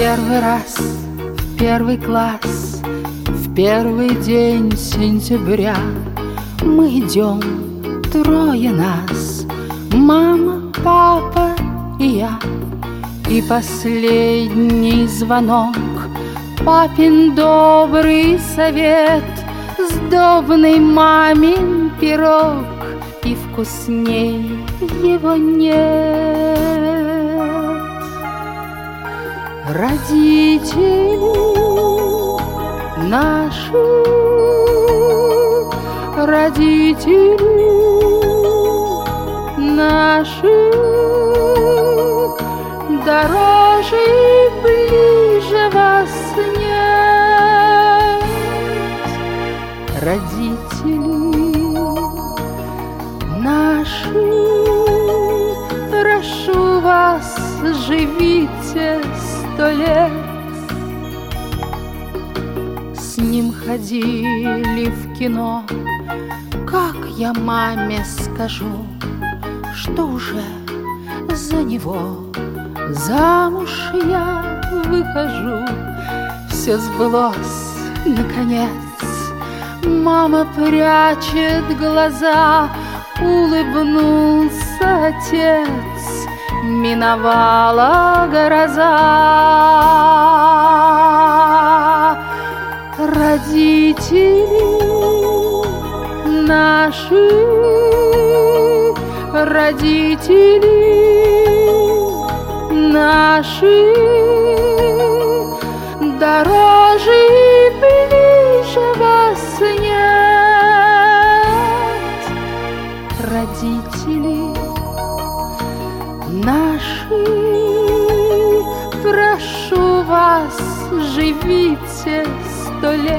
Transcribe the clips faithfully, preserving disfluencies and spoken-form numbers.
Первый раз в первый класс, в первый день сентября мы идем, трое нас, мама, папа и я. И последний звонок, папин добрый совет, сдобный мамин пирог, и вкусней его нет. Родители наши, родители наши, дороже и ближе вас нет. Родители наши, прошу вас, живите сто лет. С ним ходили в кино, как я маме скажу, что уже за него замуж я выхожу. Все сбылось, наконец, мама прячет глаза, улыбнулся отец, миновала гроза. Родители наши, родители наши, дороже и ближе вас нет. Родители наши, прошу вас, живите сто лет.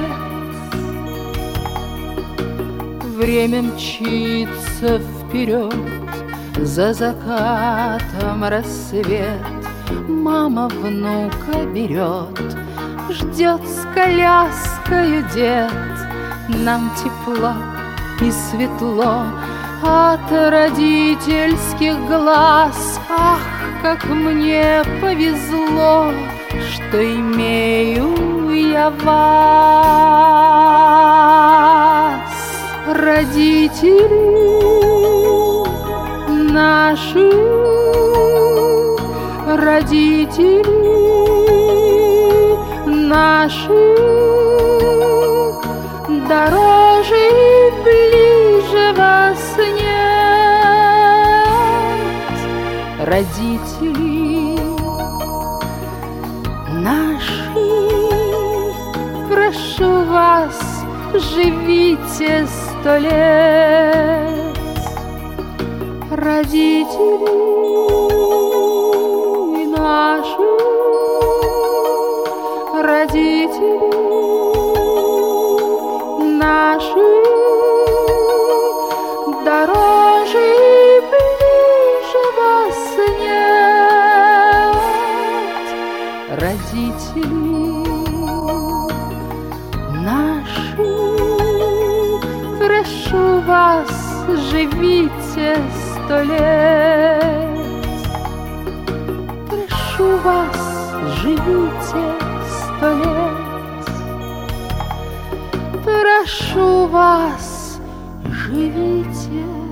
Время мчится вперед, за закатом рассвет. Мама внука берет, ждет с коляскою дед. Нам тепло и светло от родительских глаз. Ах, как мне повезло, что имею я вас. Родители наши, родители наши, дороже и ближе вас нет. Родители наши, прошу вас, живите сто лет. Родители наши, родители наши, дороже и ближе вас нет. Родители наши, прошу вас, живите сто лет. Прошу вас, живите сто лет. Прошу вас, живите